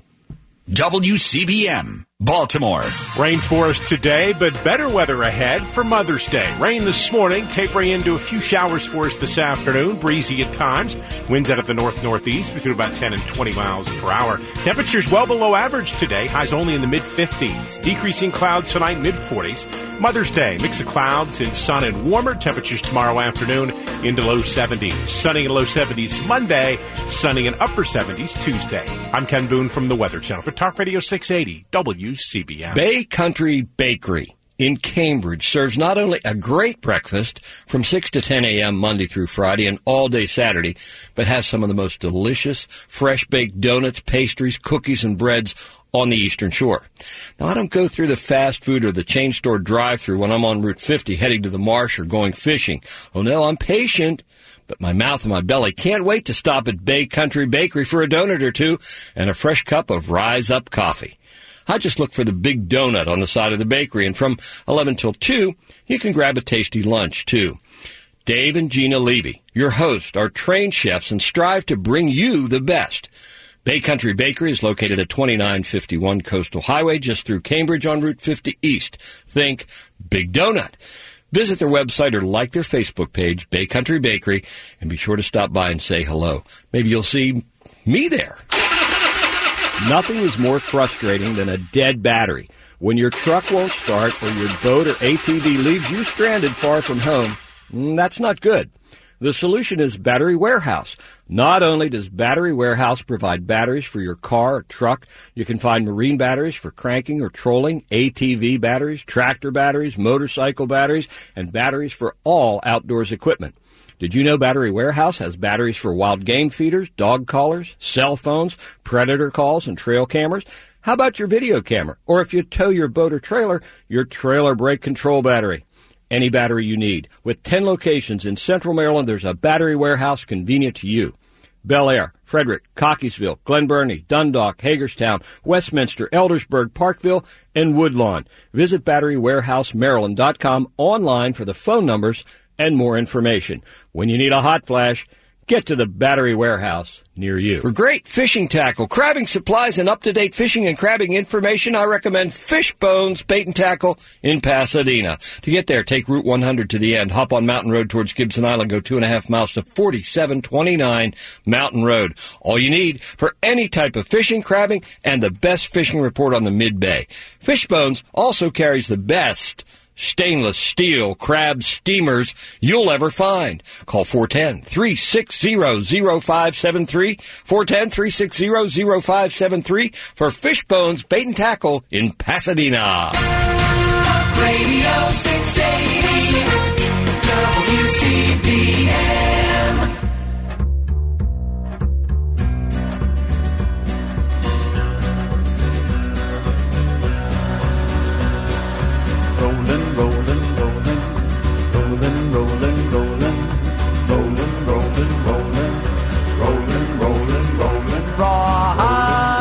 W C B M, Baltimore. Rain for us today, but better weather ahead for Mother's Day. Rain this morning, tapering into a few showers for us this afternoon. Breezy at times. Winds out of the north-northeast between about ten and twenty miles per hour. Temperatures well below average today. Highs only in the mid-fifties. Decreasing clouds tonight, mid-forties. Mother's Day, mix of clouds and sun and warmer. Temperatures tomorrow afternoon into low seventies. Sunny and low seventies Monday. Sunny and upper seventies Tuesday. I'm Ken Boone from the Weather Channel for Talk Radio six eighty W C B M. Bay Country Bakery in Cambridge serves not only a great breakfast from six to ten a.m. Monday through Friday and all day Saturday, but has some of the most delicious fresh-baked donuts, pastries, cookies, and breads on the Eastern Shore. Now, I don't go through the fast food or the chain store drive-thru when I'm on Route fifty heading to the marsh or going fishing. Oh, no, I'm patient, but my mouth and my belly can't wait to stop at Bay Country Bakery for a donut or two and a fresh cup of Rise Up coffee. I just look for the big donut on the side of the bakery, and from eleven till two, you can grab a tasty lunch, too. Dave and Gina Levy, your hosts, are trained chefs and strive to bring you the best. Bay Country Bakery is located at twenty-nine fifty-one Coastal Highway, just through Cambridge on Route fifty East. Think Big Donut. Visit their website or like their Facebook page, Bay Country Bakery, and be sure to stop by and say hello. Maybe you'll see me there. Nothing is more frustrating than a dead battery. When your truck won't start or your boat or A T V leaves you stranded far from home, that's not good. The solution is Battery Warehouse. Not only does Battery Warehouse provide batteries for your car or truck, you can find marine batteries for cranking or trolling, A T V batteries, tractor batteries, motorcycle batteries, and batteries for all outdoors equipment. Did you know Battery Warehouse has batteries for wild game feeders, dog collars, cell phones, predator calls, and trail cameras? How about your video camera? Or if you tow your boat or trailer, your trailer brake control battery. Any battery you need. With ten locations in Central Maryland, there's a Battery Warehouse convenient to you. Bel Air, Frederick, Cockeysville, Glen Burnie, Dundalk, Hagerstown, Westminster, Eldersburg, Parkville, and Woodlawn. Visit battery warehouse maryland dot com online for the phone numbers and more information. When you need a hot flash, Get to the Battery Warehouse near you. For great fishing tackle, crabbing supplies, and up-to-date fishing and crabbing information, I recommend Fishbones Bait and Tackle in Pasadena. To get there, take Route one hundred to the end. Hop on Mountain Road towards Gibson Island. Go two and a half miles to forty-seven twenty-nine Mountain Road. All you need for any type of fishing, crabbing, and the best fishing report on the Mid-Bay. Fishbones also carries the best stainless steel crab steamers you'll ever find. Call four one zero, three six zero, zero five seven three, four one zero, three six zero, zero five seven three for Fishbones Bait and Tackle in Pasadena. Talk Radio six eighty W C B M. Rolling, rolling, rolling, rolling, rolling, rolling, rolling, rolling, rolling, rolling, rolling, rolling, rawhide.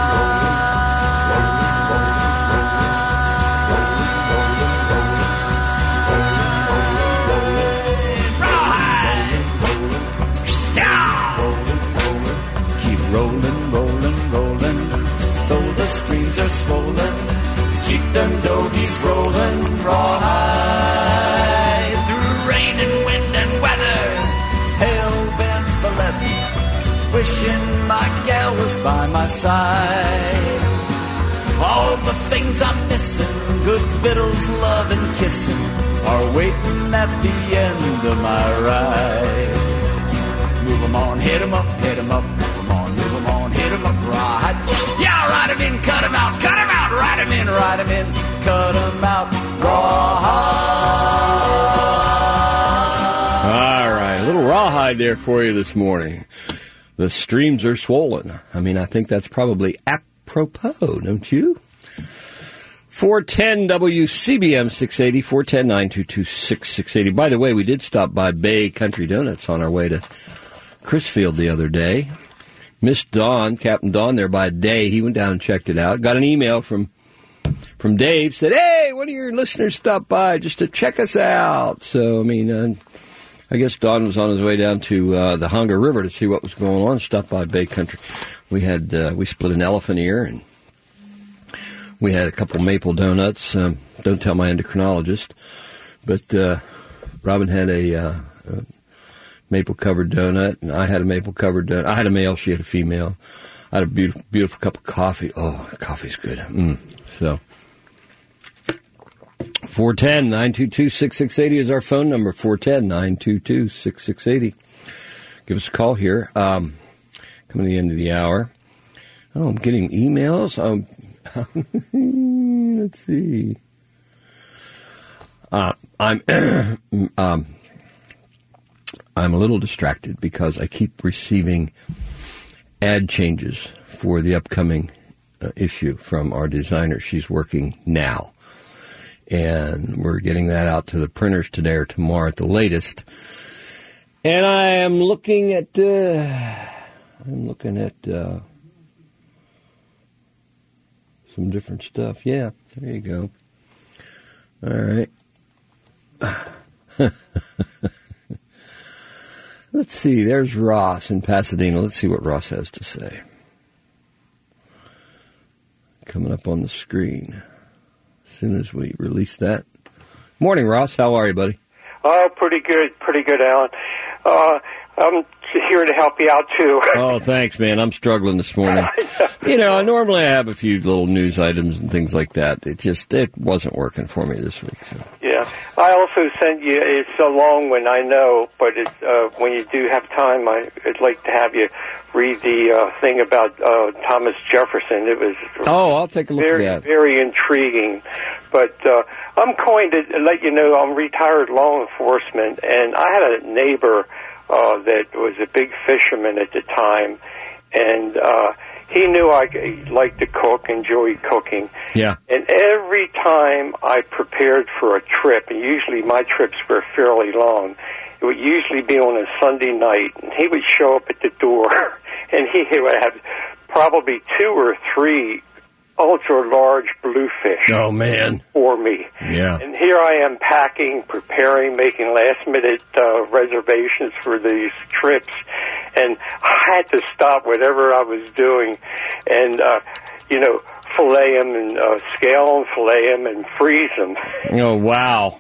Keep rolling, rolling, rolling, though the streams are swollen. Keep them doggies rolling rawhide through rain and wind and weather, hail, wind, ballet, wishing my gal was by my side. All the things I'm missing, good victuals, love and kissing, are waiting at the end of my ride. Move 'em on, hit 'em up, hit 'em up, move 'em on, move 'em on, hit 'em up, ride. Yeah, ride 'em in, cut 'em out, cut 'em out, ride 'em in, ride 'em in, cut 'em out, rawhide. All right, a little rawhide there for you this morning. The streams are swollen. I mean, I think that's probably apropos, don't you? four ten W C B M six eighty, four one zero, nine two two, six six eight zero. By the way, we did stop by Bay Country Donuts on our way to Crisfield the other day. Missed Don, Captain Don there by a day. He went down and checked it out. Got an email from from Dave. Said, hey, one of your listeners stopped by just to check us out. So, I mean, uh, I guess Don was on his way down to uh, the Hunger River to see what was going on. Stopped by Bay Country. We had uh, we split an elephant ear, and we had a couple maple donuts. Um, don't tell my endocrinologist. But uh, Robin had a... Uh, a maple-covered donut, and I had a maple-covered donut. I had a male, she had a female. I had a beautiful, beautiful cup of coffee. Oh, coffee's good. Mm. So, four one zero, nine two two, six six eight zero is our phone number, four one zero, nine two two, six six eight zero. Give us a call here. Um, coming to the end of the hour. Oh, I'm getting emails. Um, let's see. Uh, I'm... um, I'm a little distracted because I keep receiving ad changes for the upcoming uh, issue from our designer. She's working now. And we're getting that out to the printers today or tomorrow at the latest. And I am looking at, uh, I'm looking at uh, some different stuff. Yeah, there you go. All right. Let's see, there's Ross in Pasadena. Let's see what Ross has to say. Coming up on the screen as soon as we release that. Morning, Ross. How are you, buddy? Oh, pretty good, pretty good, Alan. Uh, I'm here to help you out, too. Oh, thanks, man. I'm struggling this morning. You know, normally I have a few little news items and things like that. It just, it wasn't working for me this week. So. Yeah. I also sent you, it's a long one, I know, but it's, uh, when you do have time, I, I'd like to have you read the uh, thing about uh, Thomas Jefferson. It was oh, I'll take a look very, at that. very intriguing. But uh, I'm going to let you know I'm retired law enforcement, and I had a neighbor uh, that was a big fisherman at the time, and uh, he knew I liked to cook, enjoyed cooking. Yeah. And every time I prepared for a trip, and usually my trips were fairly long, it would usually be on a Sunday night, and he would show up at the door, and he would have probably two or three ultra large bluefish. Oh, man. For me. Yeah. And here I am packing, preparing, making last minute uh, reservations for these trips, and I had to stop whatever I was doing, and uh, you know, fillet them and uh, scale them, fillet them, and freeze them. Oh, wow.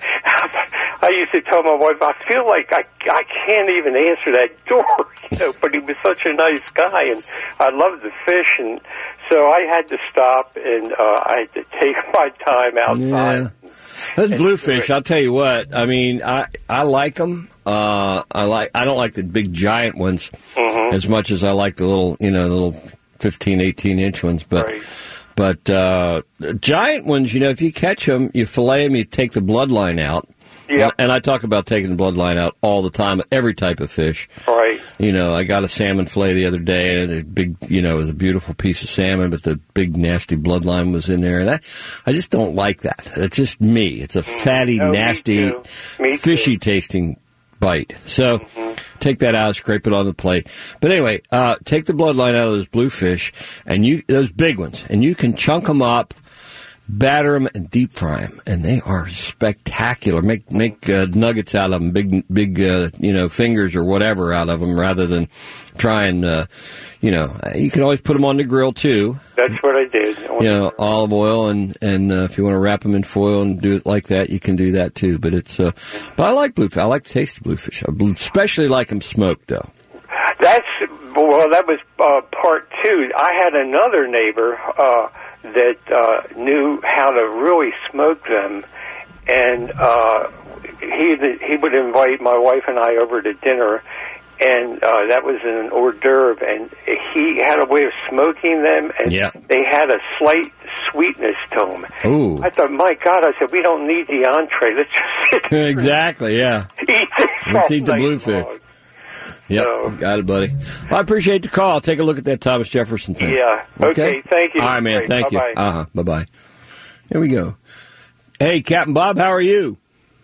I used to tell my wife, I feel like I I can't even answer that door, you know. But he was such a nice guy, and I loved the fish, and so I had to stop, and uh, I had to take my time outside. Yeah. Those bluefish, I'll tell you what. I mean, I I like them. Uh, I like. I don't like the big giant ones mm-hmm. as much as I like the little, you know, the little fifteen, eighteen inch ones. But right. but uh, the giant ones, you know, if you catch them, you fillet them, you take the bloodline out. Yeah. And, and I talk about taking the bloodline out all the time, every type of fish. Right. You know, I got a salmon fillet the other day, and a big, you know, it was a beautiful piece of salmon, but the big nasty bloodline was in there, and I, I just don't like that. It's just me. It's a fatty, No, me nasty, too. Me fishy tasting bite. So mm-hmm. take that out, scrape it on the plate. But anyway, uh, take the bloodline out of those bluefish, and you those big ones, and you can chunk them up, batter them, and deep fry them, and they are spectacular. Make make uh, nuggets out of them, big big uh, you know fingers or whatever out of them, rather than try and uh, you know you can always put them on the grill too. That's what I did. You know, olive oil, and and uh, if you want to wrap them in foil and do it like that, you can do that too. But it's uh, but I like bluefish. I like the taste of bluefish. I especially like them smoked though. That's well. That was uh, part two. I had another neighbor uh, that uh, knew how to really smoke them, and uh, he he would invite my wife and I over to dinner, and uh, that was an hors d'oeuvre, and he had a way of smoking them, and yeah. they had a slight sweetness to them. Ooh. I thought, my God, I said, we don't need the entree. Let's just sit there Exactly. Yeah. and eat this Let's all eat the night bluefish. long. Yep, So- got it, buddy. Well, I appreciate the call. I'll take a look at that Thomas Jefferson thing. Yeah. Okay, thank you. All right, man. Great. Thank Bye-bye. you. Uh huh. Bye bye. Here we go. Hey, Captain Bob, how are you?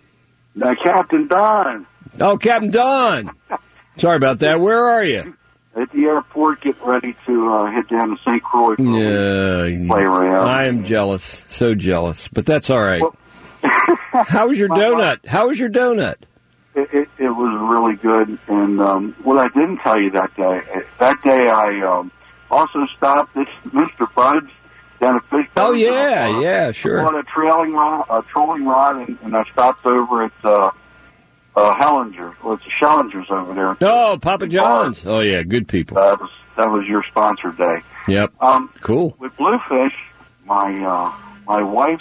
Uh, Captain Don. Oh, Captain Don. Sorry about that. Where are you? At the airport, getting ready to uh, head down to Saint Croix for Yeah, play around. I am jealous. So jealous. But that's all right. How was your donut? How was your donut? It, it, it was really good. And um, what I didn't tell you that day, that day I um, also stopped this Mister Bud's down at Fishbone. Oh, yeah, uh, yeah, sure. I bought a trailing rod, a trolling rod, and, and I stopped over at uh, uh, Hellinger. Well, it's the Schellingers over there. Oh, Papa John's. Oh, yeah, good people. That was that was your sponsor day. Yep. Um, cool. With Bluefish, my uh, my wife's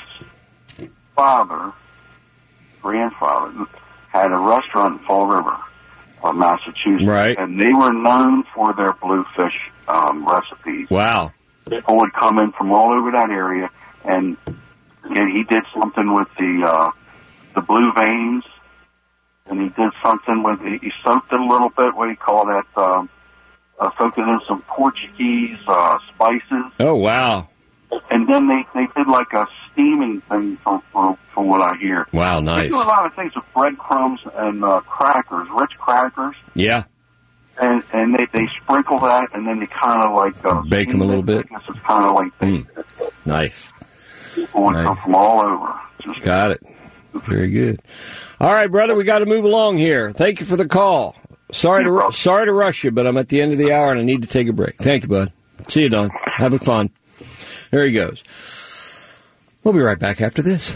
father, grandfather, had a restaurant in Fall River, uh, Massachusetts. Right. And they were known for their bluefish um, recipes. Wow. People would come in from all over that area, and and he did something with the uh, the blue veins, and he did something with the, he soaked it a little bit. What do you call that? Um, uh, soaked it in some Portuguese uh, spices. Oh, wow. And then they, they did like a steaming thing, from, from, from what I hear. Wow, They nice. do a lot of things with breadcrumbs and uh, crackers, rich crackers, Yeah. and and they, they sprinkle that, and then they kind of like uh, Bake them a little bit. I guess it's kind of like Mm. Nice. people would come Nice. from all over. Just Got it. Very good. All right, brother, we got to move along here. Thank you for the call. Sorry to ru- sorry to rush you, but I'm at the end of the hour and I need to take a break. Thank you, bud. See you, Don. Have fun. There he goes. We'll be right back after this.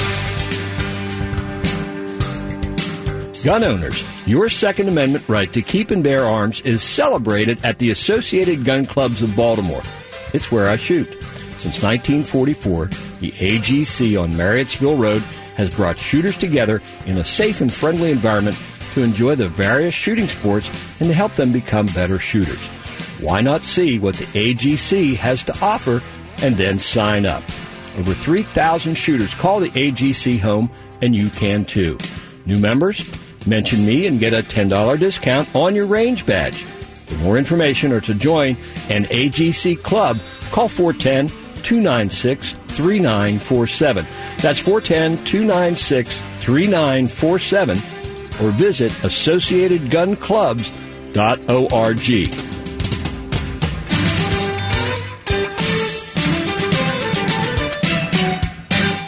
Gun owners, your Second Amendment right to keep and bear arms is celebrated at the Associated Gun Clubs of Baltimore. It's where I shoot. Since nineteen forty-four, the A G C on Marriottsville Road has brought shooters together in a safe and friendly environment to enjoy the various shooting sports and to help them become better shooters. Why not see what the A G C has to offer and then sign up? Over three thousand shooters call the A G C home, and you can too. New members? Mention me and get a ten dollars discount on your range badge. For more information or to join an A G C club, call four one zero, two nine six, three nine four seven. That's four one zero, two nine six, three nine four seven or visit associated gun clubs dot org.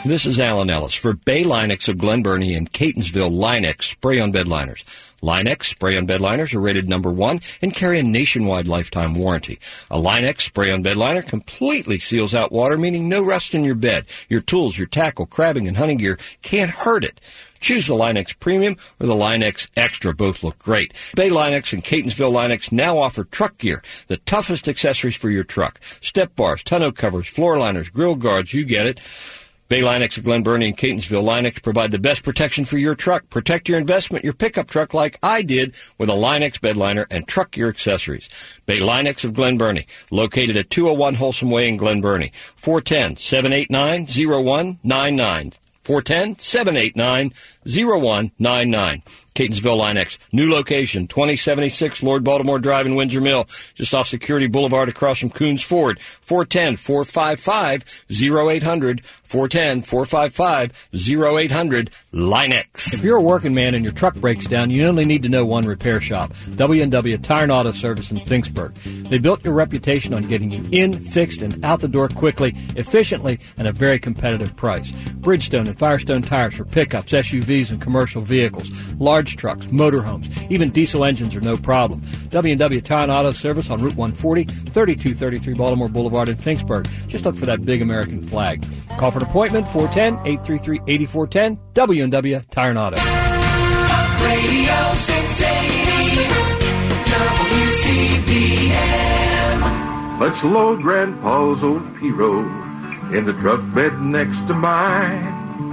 This is Alan Ellis for Bay Linex of Glen Burnie and Catonsville Linex spray-on bed liners. Linex spray-on bed liners are rated number one and carry a nationwide lifetime warranty. A Linex spray-on bed liner completely seals out water, meaning no rust in your bed. Your tools, your tackle, crabbing, and hunting gear can't hurt it. Choose the Linex Premium or the Linex Extra. Both look great. Bay Linex and Catonsville Linex now offer truck gear, the toughest accessories for your truck. Step bars, tonneau covers, floor liners, grill guards, you get it. Bay Linex of Glen Burnie and Catonsville Linex provide the best protection for your truck. Protect your investment, your pickup truck like I did with a Linex bed liner and truck gear accessories. Bay Linex of Glen Burnie, located at two oh one Wholesome Way in Glen Burnie. four one zero, seven eight nine, zero one nine nine. four one zero, seven eight nine, zero one nine nine. Catonsville Linex, new location, twenty seventy-six Lord Baltimore Drive in Windsor Mill, just off Security Boulevard across from Coons Ford. four one zero, four five five, zero eight zero zero, four one zero, four five five, zero eight zero zero, Linex. If you're a working man and your truck breaks down, you only need to know one repair shop, W and W Tire and Auto Service in Finksburg. They built your reputation on getting you in, fixed, and out the door quickly, efficiently, and a very competitive price. Bridgestone and Firestone tires for pickups, S U Vs, and commercial vehicles, large trucks, motorhomes, even diesel engines are no problem. W and W Tire and Auto Service on Route one forty, thirty-two thirty-three Baltimore Boulevard in Finksburg. Just look for that big American flag. Call for an appointment, four one zero, eight three three, eight four one zero, W and W Tire and Auto. Radio six eighty, W C B M. Let's load Grandpa's old P-Road in the truck bed next to mine.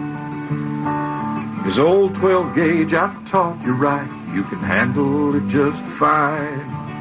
His old twelve gauge, I've taught you right, you can handle it just fine.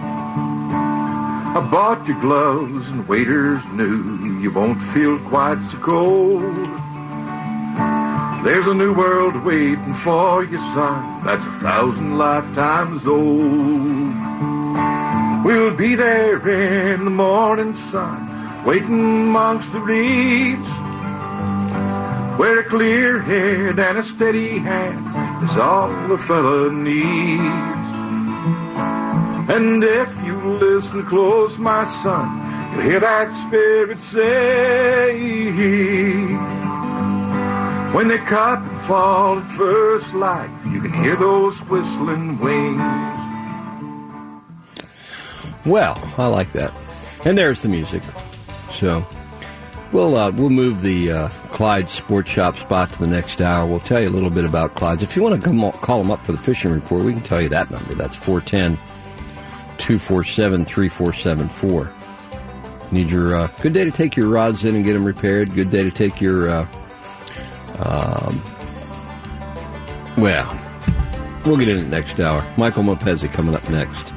I bought you gloves and waders new, you won't feel quite so cold. There's a new world waiting for you, son, that's a thousand lifetimes old. We'll be there in the morning sun, waiting amongst the reeds, where a clear head and a steady hand is all a fella needs. And if you listen close, my son, you'll hear that spirit say, when they cut and fall at first light, you can hear those whistling wings. Well, I like that. And there's the music. So we'll uh, we'll move the uh, Clyde Sports Shop spot to the next hour. We'll tell you a little bit about Clyde's. If you want to come call them up for the fishing report, we can tell you that number. That's four one zero, two four seven, three four seven four. Need your uh, good day to take your rods in and get them repaired. Good day to take your uh, um, well, we'll get in it next hour. Michael Mopezi coming up next.